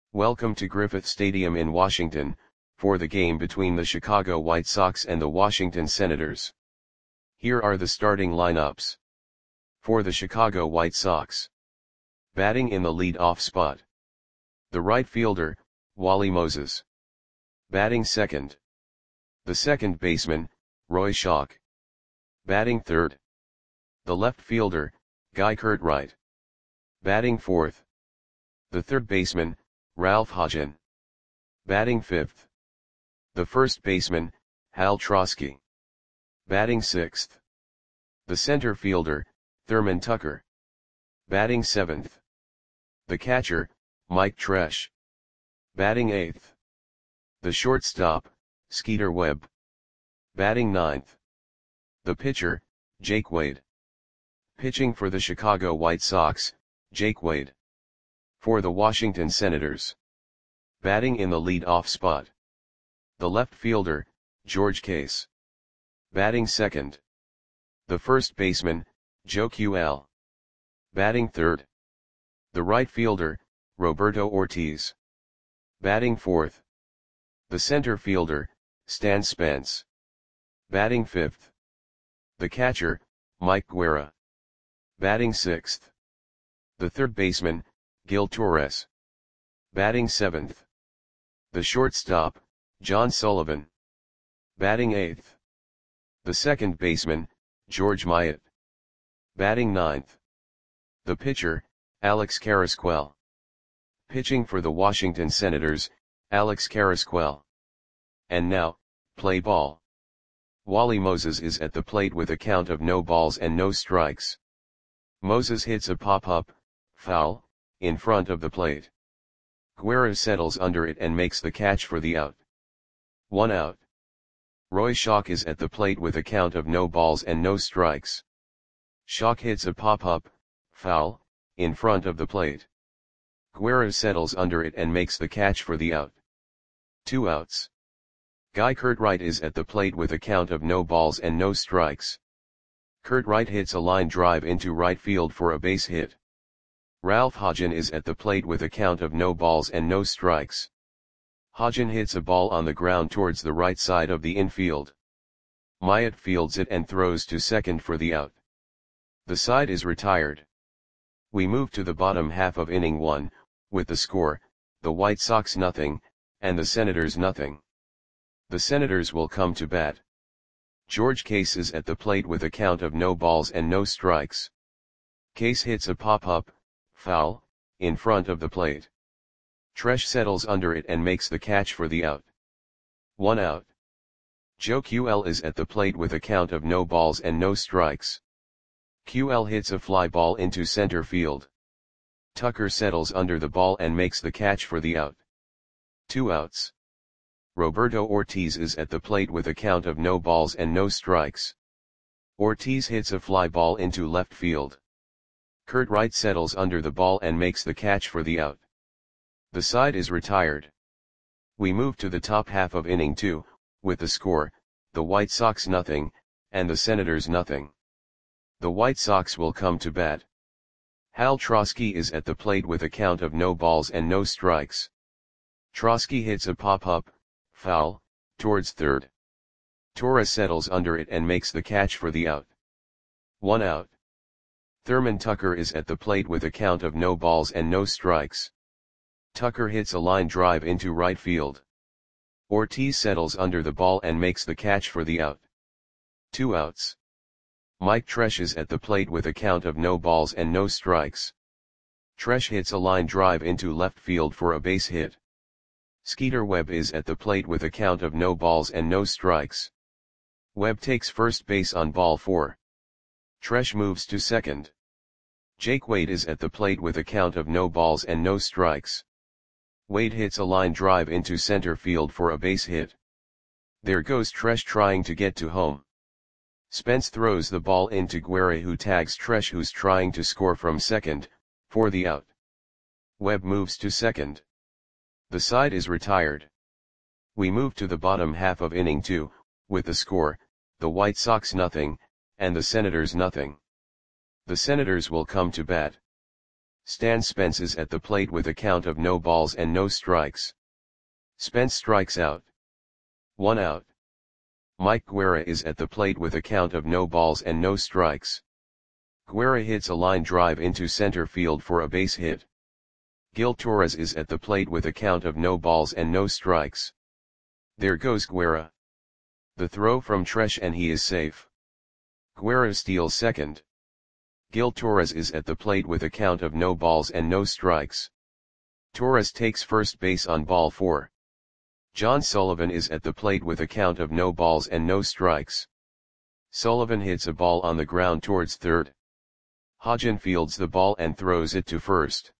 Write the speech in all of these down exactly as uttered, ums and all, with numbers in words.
Welcome to Griffith Stadium in Washington, for the game between the Chicago White Sox and the Washington Senators. Here are the starting lineups. For the Chicago White Sox. Batting in the lead-off spot. The right fielder, Wally Moses. Batting second. The second baseman, Roy Schoch. Batting third. The left fielder, Guy Curtright. Batting fourth. The third baseman, Ralph Hodgen. Batting fifth. The first baseman, Hal Trosky. Batting sixth. The center fielder, Thurman Tucker. Batting seventh. The catcher, Mike Tresh. Batting eighth. The shortstop, Skeeter Webb. Batting ninth. The pitcher, Jake Wade. Pitching for the Chicago White Sox, Jake Wade. For the Washington Senators. Batting in the lead-off spot. The left fielder, George Case. Batting second. The first baseman, Joe Q L. Batting third. The right fielder, Roberto Ortiz. Batting fourth. The center fielder, Stan Spence. Batting fifth. The catcher, Mike Guerra. Batting sixth. The third baseman, Gil Torres. Batting seventh. The shortstop, John Sullivan. Batting eighth. The second baseman, George Myatt. Batting ninth. The pitcher, Alex Carrasquel. Pitching for the Washington Senators, Alex Carrasquel. And now, play ball. Wally Moses is at the plate with a count of no balls and no strikes. Moses hits a pop-up, foul, in front of the plate. Guerra settles under it and makes the catch for the out. One out. Roy Schoch is at the plate with a count of no balls and no strikes. Schoch hits a pop-up, foul, in front of the plate. Guerra settles under it and makes the catch for the out. Two outs. Guy Curtright is at the plate with a count of no balls and no strikes. Curtright hits a line drive into right field for a base hit. Ralph Hodgen is at the plate with a count of no balls and no strikes. Hodgen hits a ball on the ground towards the right side of the infield. Myatt fields it and throws to second for the out. The side is retired. We move to the bottom half of inning one, with the score, the White Sox nothing, and the Senators nothing. The Senators will come to bat. George Case is at the plate with a count of no balls and no strikes. Case hits a pop-up, foul, in front of the plate. Tresh settles under it and makes the catch for the out. One out. Joe Q L is at the plate with a count of no balls and no strikes. Q L hits a fly ball into center field. Tucker settles under the ball and makes the catch for the out. Two outs. Roberto Ortiz is at the plate with a count of no balls and no strikes. Ortiz hits a fly ball into left field. Curtright settles under the ball and makes the catch for the out. The side is retired. We move to the top half of inning two, with the score, the White Sox nothing, and the Senators nothing. The White Sox will come to bat. Hal Trosky is at the plate with a count of no balls and no strikes. Trosky hits a pop-up, foul, towards third. Torres settles under it and makes the catch for the out. One out. Thurman Tucker is at the plate with a count of no balls and no strikes. Tucker hits a line drive into right field. Ortiz settles under the ball and makes the catch for the out. Two outs. Mike Tresh is at the plate with a count of no balls and no strikes. Tresh hits a line drive into left field for a base hit. Skeeter Webb is at the plate with a count of no balls and no strikes. Webb takes first base on ball four. Tresh moves to second. Jake Wade is at the plate with a count of no balls and no strikes. Wade hits a line drive into center field for a base hit. There goes Tresh trying to get to home. Spence throws the ball into Guerra, who tags Tresh, who's trying to score from second, for the out. Webb moves to second. The side is retired. We move to the bottom half of inning two, with the score, the White Sox nothing, and the Senators nothing. The Senators will come to bat. Stan Spence is at the plate with a count of no balls and no strikes. Spence strikes out. One out. Mike Guerra is at the plate with a count of no balls and no strikes. Guerra hits a line drive into center field for a base hit. Gil Torres is at the plate with a count of no balls and no strikes. There goes Guerra. The throw from Tresh and he is safe. Guerra steals second. Gil Torres is at the plate with a count of no balls and no strikes. Torres takes first base on ball four. John Sullivan is at the plate with a count of no balls and no strikes. Sullivan hits a ball on the ground towards third. Hodgen fields the ball and throws it to first.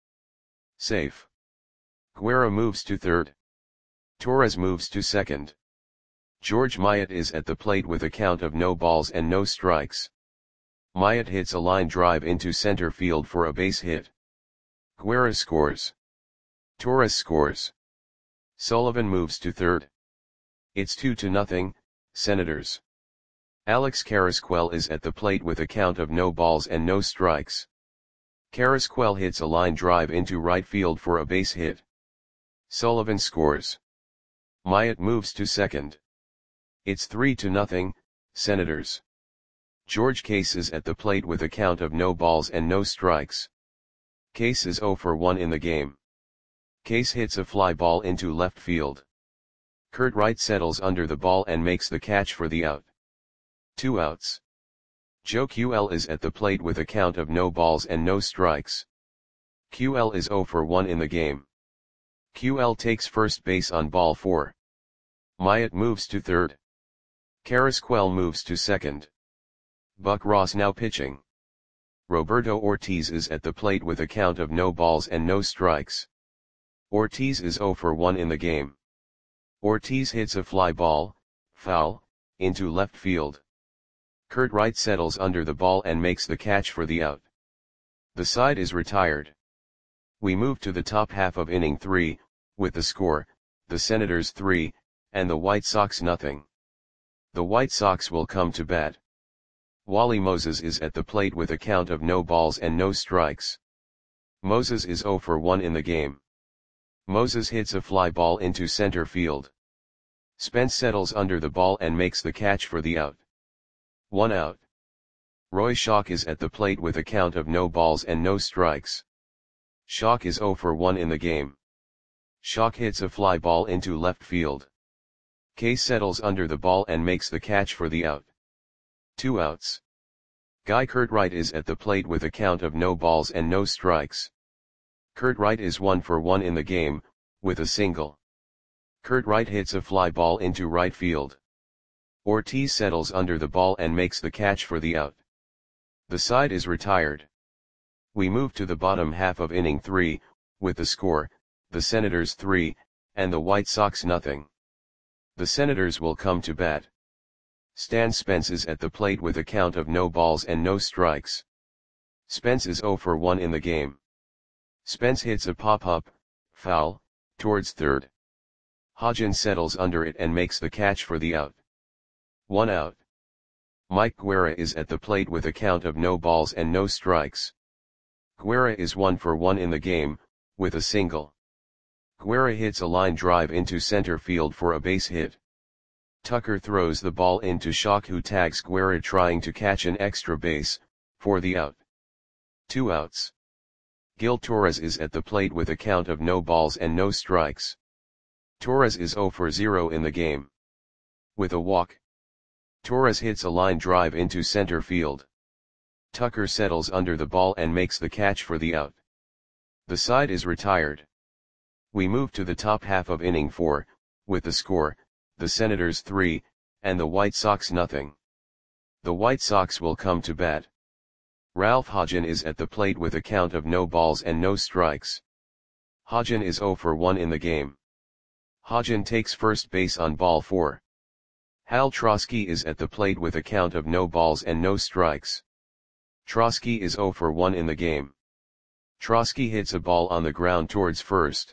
Safe. Guerra moves to third. Torres moves to second. George Myatt is at the plate with a count of no balls and no strikes. Myatt hits a line drive into center field for a base hit. Guerra scores. Torres scores. Sullivan moves to third. It's two to nothing, Senators. Alex Carrasquel is at the plate with a count of no balls and no strikes. Carrasquel hits a line drive into right field for a base hit. Sullivan scores. Myatt moves to second. It's three to nothing, Senators. George Case is at the plate with a count of no balls and no strikes. Case is oh for one in the game. Case hits a fly ball into left field. Kurt Wright settles under the ball and makes the catch for the out. Two outs. Joe Q L is at the plate with a count of no balls and no strikes. Q L is oh for one in the game. Q L takes first base on ball four. Myatt moves to third. Carrasquel moves to second. Buck Ross now pitching. Roberto Ortiz is at the plate with a count of no balls and no strikes. Ortiz is oh for one in the game. Ortiz hits a fly ball, foul, into left field. Kurt Wright settles under the ball and makes the catch for the out. The side is retired. We move to the top half of inning three, with the score, the Senators three, and the White Sox nothing. The White Sox will come to bat. Wally Moses is at the plate with a count of no balls and no strikes. Moses is oh for one in the game. Moses hits a fly ball into center field. Spence settles under the ball and makes the catch for the out. One out. Roy Schock is at the plate with a count of no balls and no strikes. Schock is oh for one in the game. Schock hits a fly ball into left field. Case settles under the ball and makes the catch for the out. Two outs. Guy Kurt Wright is at the plate with a count of no balls and no strikes. Kurt Wright is one for one in the game, with a single. Kurt Wright hits a fly ball into right field. Ortiz settles under the ball and makes the catch for the out. The side is retired. We move to the bottom half of inning three, with the score, the Senators three, and the White Sox nothing. The Senators will come to bat. Stan Spence is at the plate with a count of no balls and no strikes. Spence is oh for one in the game. Spence hits a pop-up, foul, towards third. Hodgen settles under it and makes the catch for the out. One out. Mike Guerra is at the plate with a count of no balls and no strikes. Guerra is one for one in the game, with a single. Guerra hits a line drive into center field for a base hit. Tucker throws the ball into Schock, who tags Guerra trying to catch an extra base, for the out. Two outs. Gil Torres is at the plate with a count of no balls and no strikes. Torres is oh for zero in the game. With a walk. Torres hits a line drive into center field. Tucker settles under the ball and makes the catch for the out. The side is retired. We move to the top half of inning four, with the score, the Senators three, and the White Sox nothing. The White Sox will come to bat. Ralph Hodgen is at the plate with a count of no balls and no strikes. Hodgen is oh for one in the game. Hodgen takes first base on ball four. Hal Trosky is at the plate with a count of no balls and no strikes. Trosky is oh for one in the game. Trosky hits a ball on the ground towards first.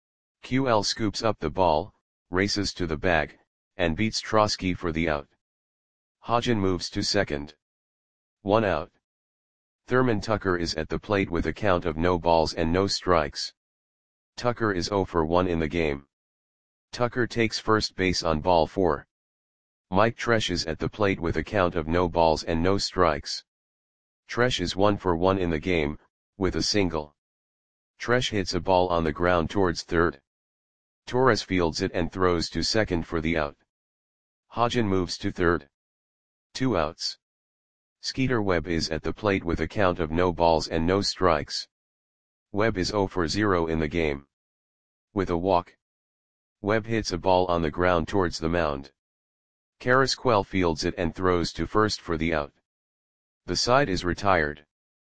Q L scoops up the ball, races to the bag, and beats Trosky for the out. Hodgen moves to second. One out. Thurman Tucker is at the plate with a count of no balls and no strikes. Tucker is zero for one in the game. Tucker takes first base on ball four. Mike Tresh is at the plate with a count of no balls and no strikes. Tresh is one for one in the game, with a single. Tresh hits a ball on the ground towards third. Torres fields it and throws to second for the out. Hodgen moves to third. Two outs. Skeeter Webb is at the plate with a count of no balls and no strikes. Webb is zero for zero in the game. With a walk. Webb hits a ball on the ground towards the mound. Carrasquel fields it and throws to first for the out. The side is retired.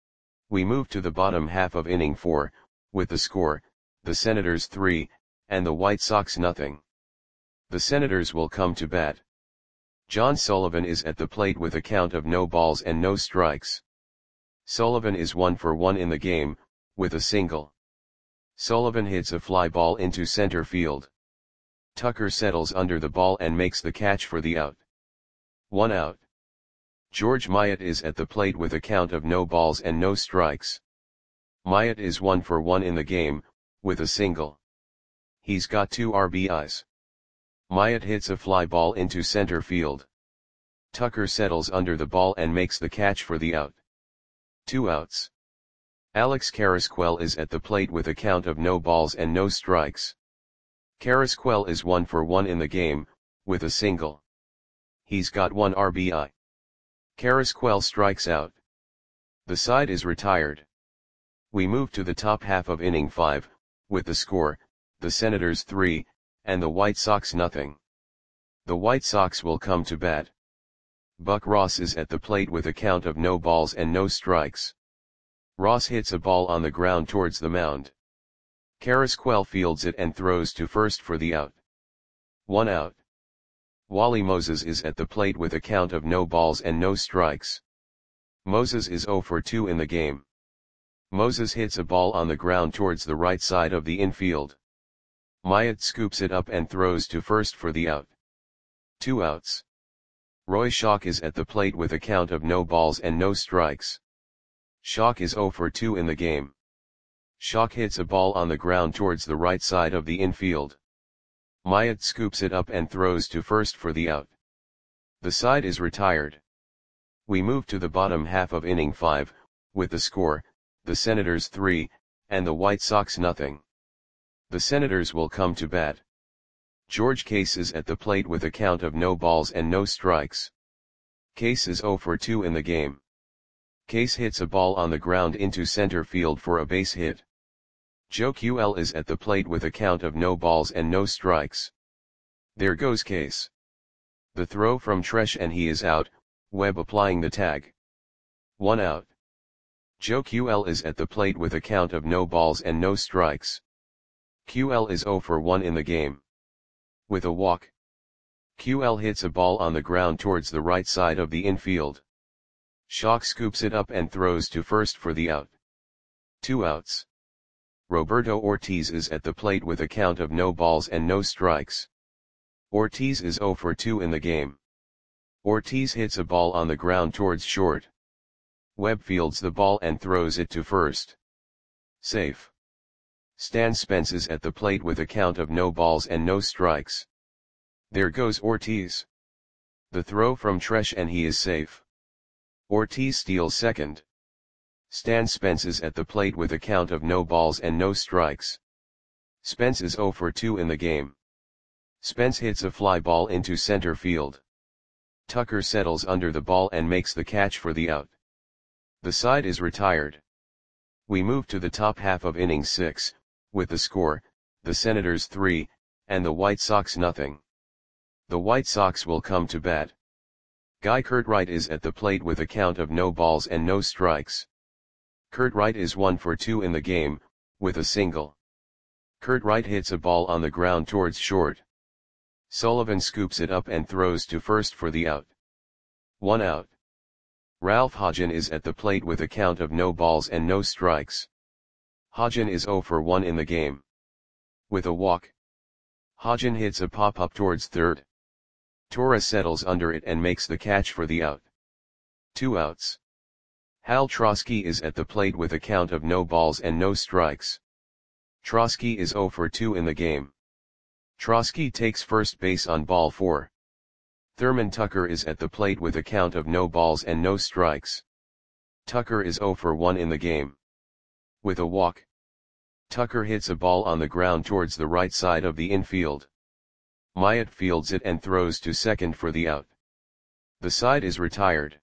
We move to the bottom half of inning four, with the score, the Senators three, and the White Sox nothing. The Senators will come to bat. John Sullivan is at the plate with a count of no balls and no strikes. Sullivan is one for one in the game, with a single. Sullivan hits a fly ball into center field. Tucker settles under the ball and makes the catch for the out. One out. George Myatt is at the plate with a count of no balls and no strikes. Myatt is one for one in the game, with a single. He's got two R B Is. Myatt hits a fly ball into center field. Tucker settles under the ball and makes the catch for the out. Two outs. Alex Carrasquel is at the plate with a count of no balls and no strikes. Carrasquel is one for one in the game, with a single. He's got one R B I. Carrasquel strikes out. The side is retired. We move to the top half of inning five, with the score, the Senators three, and the White Sox nothing. The White Sox will come to bat. Buck Ross is at the plate with a count of no balls and no strikes. Ross hits a ball on the ground towards the mound. Carrasquel fields it and throws to first for the out. One out. Wally Moses is at the plate with a count of no balls and no strikes. Moses is zero for two in the game. Moses hits a ball on the ground towards the right side of the infield. Myatt scoops it up and throws to first for the out. Two outs. Roy Schock is at the plate with a count of no balls and no strikes. Schock is zero for two in the game. Schock hits a ball on the ground towards the right side of the infield. Myatt scoops it up and throws to first for the out. The side is retired. We move to the bottom half of inning five, with the score, the Senators three, and the White Sox nothing. The Senators will come to bat. George Case is at the plate with a count of no balls and no strikes. Case is zero for two in the game. Case hits a ball on the ground into center field for a base hit. Joe Q L is at the plate with a count of no balls and no strikes. There goes Case. The throw from Tresh and he is out, Webb applying the tag. One out. Joe Q L is at the plate with a count of no balls and no strikes. Q L is zero for one in the game. With a walk. Q L hits a ball on the ground towards the right side of the infield. Schock scoops it up and throws to first for the out. Two outs. Roberto Ortiz is at the plate with a count of no balls and no strikes. Ortiz is zero for two in the game. Ortiz hits a ball on the ground towards short. Webb fields the ball and throws it to first. Safe. Stan Spence is at the plate with a count of no balls and no strikes. There goes Ortiz. The throw from Tresh and he is safe. Ortiz steals second. Stan Spence is at the plate with a count of no balls and no strikes. Spence is zero for two in the game. Spence hits a fly ball into center field. Tucker settles under the ball and makes the catch for the out. The side is retired. We move to the top half of inning six, with the score, the Senators three, and the White Sox nothing. The White Sox will come to bat. Guy Curtright is at the plate with a count of no balls and no strikes. Curtright is one for two in the game, with a single. Curtright hits a ball on the ground towards short. Sullivan scoops it up and throws to first for the out. One out. Ralph Hodgen is at the plate with a count of no balls and no strikes. Hodgen is zero for one in the game. With a walk. Hodgen hits a pop-up towards third. Torres settles under it and makes the catch for the out. Two outs. Hal Trosky is at the plate with a count of no balls and no strikes. Trosky is zero for two in the game. Trosky takes first base on ball four. Thurman Tucker is at the plate with a count of no balls and no strikes. Tucker is zero for one in the game. With a walk, Tucker hits a ball on the ground towards the right side of the infield. Myatt fields it and throws to second for the out. The side is retired.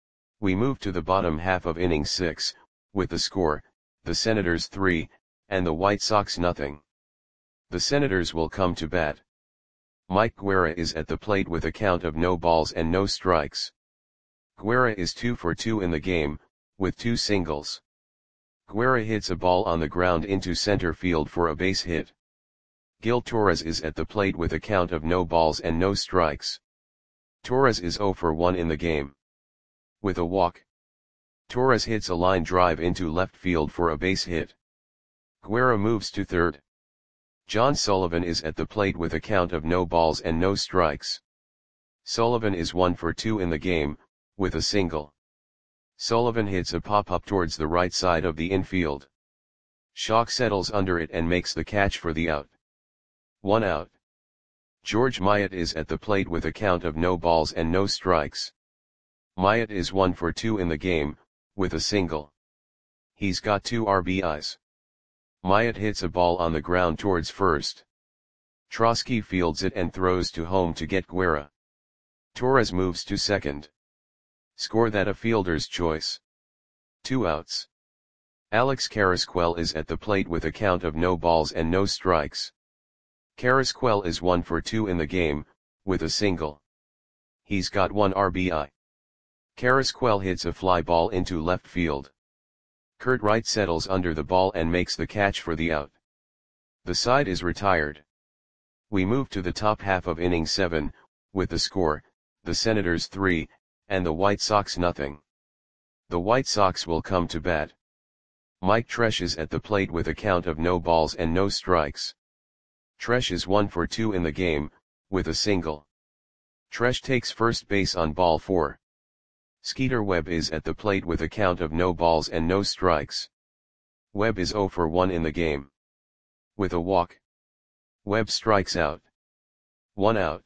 We move to the bottom half of inning six, with the score, the Senators three, and the White Sox nothing. The Senators will come to bat. Mike Guerra is at the plate with a count of no balls and no strikes. Guerra is two for two in the game, with two singles. Guerra hits a ball on the ground into center field for a base hit. Gil Torres is at the plate with a count of no balls and no strikes. Torres is zero for one in the game. With a walk, Torres hits a line drive into left field for a base hit. Guerra moves to third. John Sullivan is at the plate with a count of no balls and no strikes. Sullivan is one for two in the game, with a single. Sullivan hits a pop-up towards the right side of the infield. Schock settles under it and makes the catch for the out. One out. George Myatt is at the plate with a count of no balls and no strikes. Myatt is one for two in the game, with a single. He's got two R B Is. Myatt hits a ball on the ground towards first. Trosky fields it and throws to home to get Guerra. Torres moves to second. Score that a fielder's choice. Two outs. Alex Carrasquel is at the plate with a count of no balls and no strikes. Carrasquel is one for two in the game, with a single. He's got one R B I. Carrasquel hits a fly ball into left field. Kurt Wright settles under the ball and makes the catch for the out. The side is retired. We move to the top half of inning seven, with the score, the Senators three, and the White Sox nothing. The White Sox will come to bat. Mike Tresh is at the plate with a count of no balls and no strikes. Tresh is one for two in the game, with a single. Tresh takes first base on ball four. Skeeter Webb is at the plate with a count of no balls and no strikes. Webb is zero for one in the game. With a walk, Webb strikes out. One out.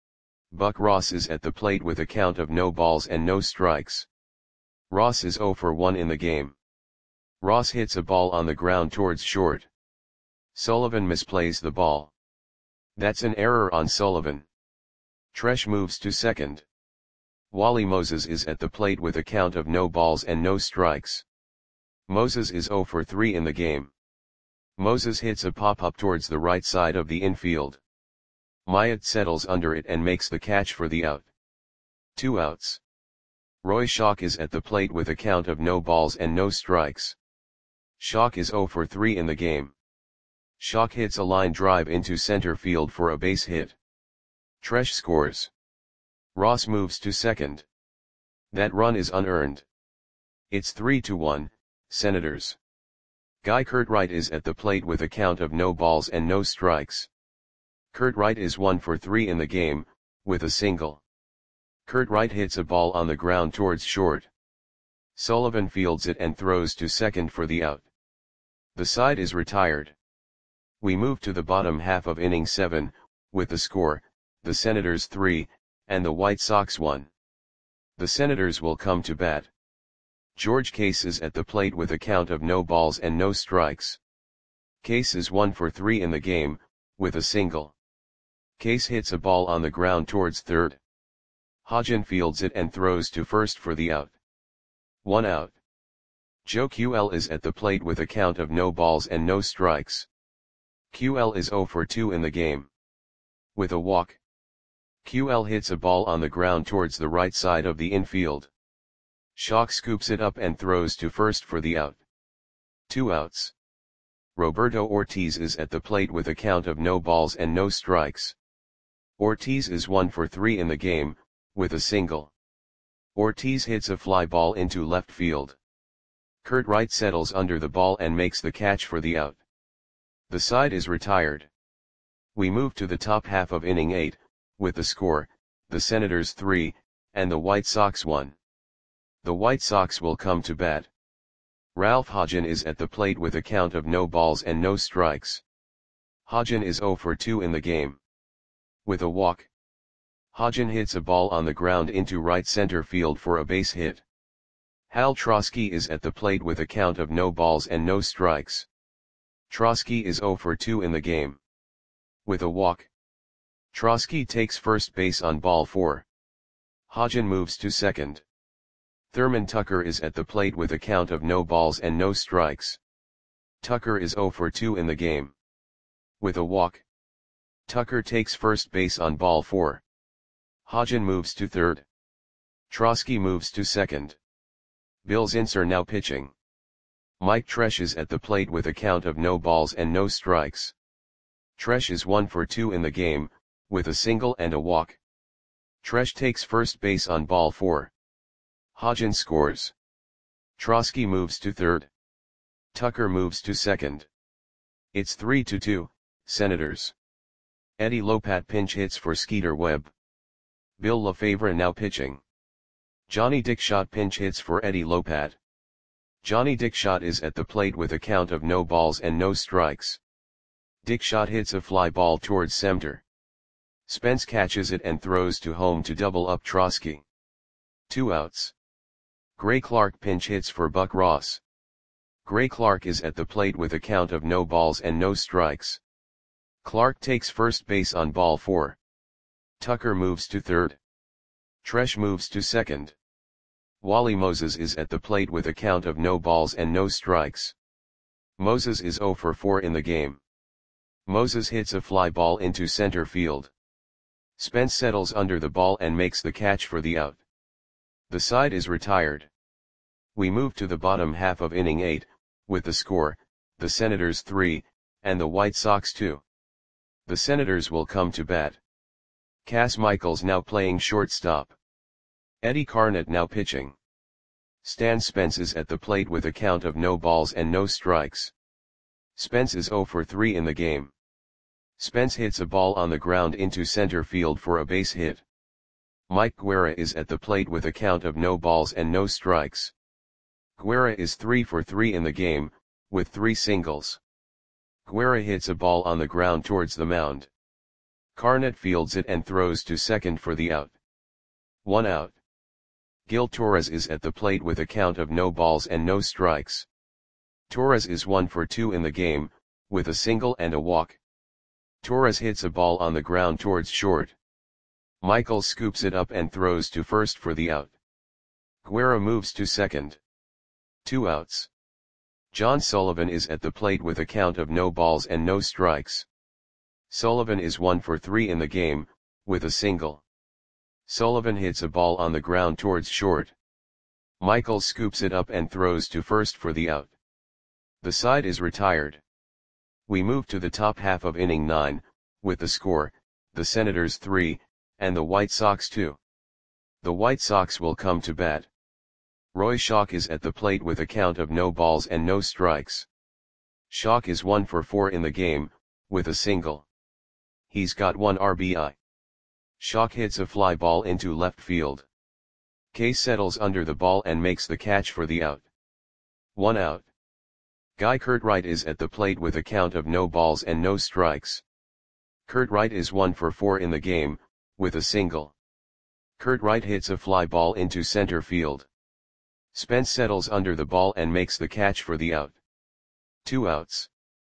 Buck Ross is at the plate with a count of no balls and no strikes. Ross is zero for one in the game. Ross hits a ball on the ground towards short. Sullivan misplays the ball. That's an error on Sullivan. Tresh moves to second. Wally Moses is at the plate with a count of no balls and no strikes. Moses is zero for three in the game. Moses hits a pop-up towards the right side of the infield. Myatt settles under it and makes the catch for the out. Two outs. Roy Schock is at the plate with a count of no balls and no strikes. Schock is zero for three in the game. Schock hits a line drive into center field for a base hit. Tresh scores. Ross moves to second. That run is unearned. It's three to one, Senators. Guy Kurt Wright is at the plate with a count of no balls and no strikes. Kurt Wright is one for three in the game, with a single. Kurt Wright hits a ball on the ground towards short. Sullivan fields it and throws to second for the out. The side is retired. We move to the bottom half of inning seven, with the score, the Senators three, and the White Sox one. The Senators will come to bat. George Case is at the plate with a count of no balls and no strikes. Case is one for three in the game, with a single. Case hits a ball on the ground towards third. Hodgin fields it and throws to first for the out. One out. Joe Q L is at the plate with a count of no balls and no strikes. Q L is zero for two in the game. With a walk, Q L hits a ball on the ground towards the right side of the infield. Schock scoops it up and throws to first for the out. Two outs. Roberto Ortiz is at the plate with a count of no balls and no strikes. Ortiz is one for three in the game, with a single. Ortiz hits a fly ball into left field. Kurt Wright settles under the ball and makes the catch for the out. The side is retired. We move to the top half of inning eight, with the score, the Senators three, and the White Sox one. The White Sox will come to bat. Ralph Hodgen is at the plate with a count of no balls and no strikes. Hodgen is zero for two in the game. With a walk. Hodgen hits a ball on the ground into right center field for a base hit. Hal Trosky is at the plate with a count of no balls and no strikes. Trosky is zero for two in the game. With a walk. Trosky takes first base on ball four. Hodgen moves to second. Thurman Tucker is at the plate with a count of no balls and no strikes. Tucker is zero for two in the game. With a walk. Tucker takes first base on ball four. Hodgen moves to third. Trosky moves to second. Bill Zinsser now pitching. Mike Tresh is at the plate with a count of no balls and no strikes. Tresh is one for two in the game, with a single and a walk. Tresh takes first base on ball four. Hodgen scores. Trosky moves to third. Tucker moves to second. It's three to two, Senators. Eddie Lopat pinch hits for Skeeter Webb. Bill LaFavre now pitching. Johnny Dickshot pinch hits for Eddie Lopat. Johnny Dickshot is at the plate with a count of no balls and no strikes. Dickshot hits a fly ball towards center. Spence catches it and throws to home to double up Trosky. Two outs. Gray Clark pinch hits for Buck Ross. Gray Clark is at the plate with a count of no balls and no strikes. Clark takes first base on ball four. Tucker moves to third. Tresh moves to second. Wally Moses is at the plate with a count of no balls and no strikes. Moses is zero for four in the game. Moses hits a fly ball into center field. Spence settles under the ball and makes the catch for the out. The side is retired. We move to the bottom half of inning eight, with the score, the Senators three, and the White Sox two. The Senators will come to bat. Cass Michaels now playing shortstop. Eddie Carnett now pitching. Stan Spence is at the plate with a count of no balls and no strikes. Spence is zero for three in the game. Spence hits a ball on the ground into center field for a base hit. Mike Guerra is at the plate with a count of no balls and no strikes. Guerra is three for three in the game, with three singles. Guerra hits a ball on the ground towards the mound. Carnett fields it and throws to second for the out. One out. Gil Torres is at the plate with a count of no balls and no strikes. Torres is one for two in the game, with a single and a walk. Torres hits a ball on the ground towards short. Michaels scoops it up and throws to first for the out. Guerra moves to second. Two outs. John Sullivan is at the plate with a count of no balls and no strikes. Sullivan is one for three in the game, with a single. Sullivan hits a ball on the ground towards short. Michaels scoops it up and throws to first for the out. The side is retired. We move to the top half of inning nine, with the score, the Senators three, and the White Sox two. The White Sox will come to bat. Roy Schock is at the plate with a count of no balls and no strikes. Schock is one for four in the game, with a single. He's got one R B I. Schock hits a fly ball into left field. Case settles under the ball and makes the catch for the out. One out. Guy Curtright is at the plate with a count of no balls and no strikes. Curtright is one for four in the game, with a single. Curtright hits a fly ball into center field. Spence settles under the ball and makes the catch for the out. Two outs.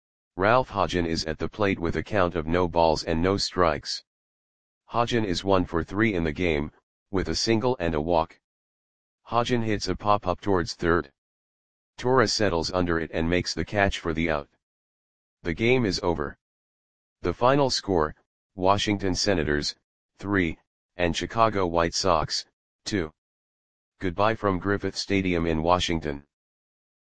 Ralph Hodgen is at the plate with a count of no balls and no strikes. Hodgen is one for three in the game, with a single and a walk. Hodgen hits a pop-up towards third. Torres settles under it and makes the catch for the out. The game is over. The final score, Washington Senators, three, and Chicago White Sox, two. Goodbye from Griffith Stadium in Washington.